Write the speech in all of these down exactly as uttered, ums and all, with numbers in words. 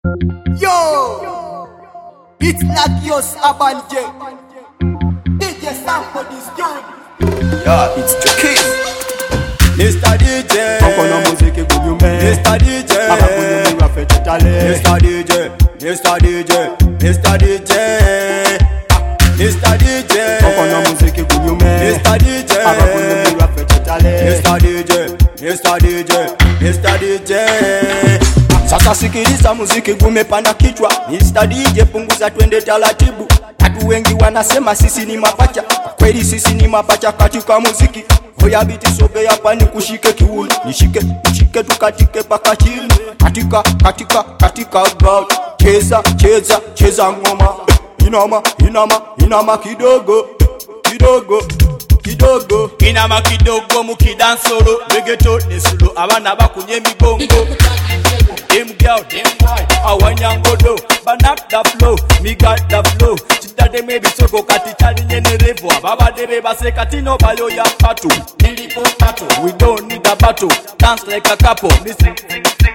Yo, it's Lagios Abanje. D J Sam for this dude. Yeah, it's Chucky. Mister D J. Kono muziki kunyume. Mister D J. Aba kunyume rafete tale. Mister D J. Mister D J. Mister D J. Mister D J. Kono muziki kunyume. Mister D J. Aba kunyume rafete tale. Mister D J. Mister D J. Mister D J. Sasa sikiliza muziki gumepanda kichwa. Mister D J punguza twende taratibu. Watu wengi wanasema sisi ni mapacha. Kweli sisi ni mapacha katika muziki. Oya biti sogea pani kushike kiuno. Nishike, nishike tukatike paka chini. Katika, katika, katika ground. Cheza, cheza, cheza ngoma. Inama, inama, inama kidogo. Kidogo, kidogo. Inama kidogo mukidansolo. Reggaeton ne solo. Abana bakunye migongo. Them girl, them boy, I want yangodo. But not the flow, me got the flow. Chita de me bisoko kati chali nyene revo. Baba de beba se kati no bayo ya pato. Nilipo pato, we don't need a battle. Dance like a couple, me sing, sing, sing,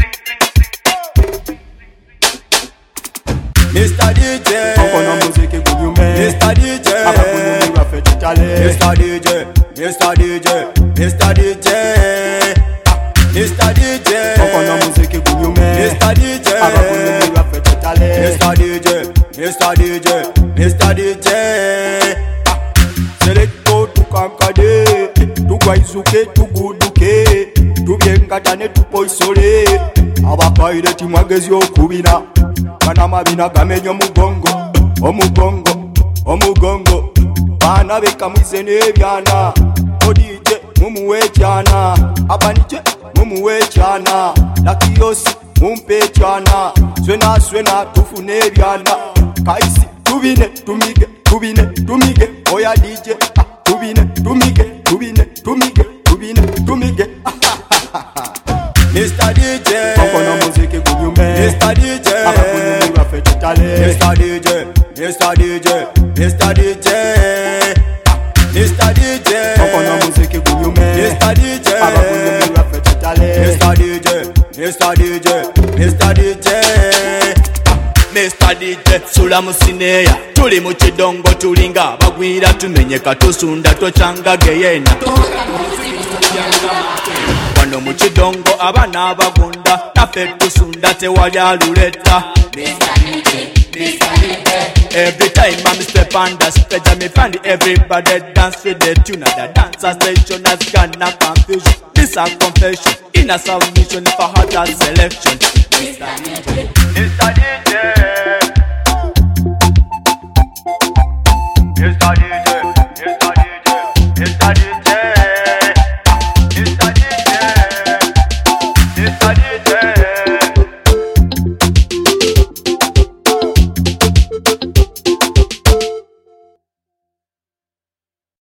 sing. Mister D J. Kono muziki kunyume. Mister D J. Aba kunyume rafete tale. Mister D J. Mister D J. Mister D J. Mister D J. Kono muziki kunyume. Mister D J. Aba kunyume rafete tale. Mister D J. Mister D J. Mister D J. Selecto tukankade. Tugwaizuke tuguduke. Tubyenkatane tupoisole. Abakaire timwagezi okubina. Kana mabina gamenyo mugongo. Omugongo. Omugongo. Bana bekamwize nebyana. Odije mumuwe cyana. Abanije mumuwe cyana. Lakiyosi mumpe cyana. Swena swena tufune byana. Kaisi tubine tumige tubine tumige. Oya D J ah, tubine tumige tubine tumige tubine tumige. Mister D J. Kono muziki kunyume. Mister D J. Aba kunyume rafete tale. Mister D J. Mister D J. Mister D J. Mister D J. Kono muziki kunyume. Mister D J. Aba kunyume rafete tale. Mister D J. Mister D J. Mister D J. Mister D J, sula musineya. Tuli mu kidongo tulinga bagwira tumenyeka tusunda tochanga geyena. Wano mu kidongo abana abagunda naffe tusunda tewali aluleta. Every time I'm step on the stage I me find everybody dance with the tune. The dancer station has gonna confusion. This a confession in a submission for hotter selection. Mister D J. Mister D J. Mister D J. Mister D J. Mister D J.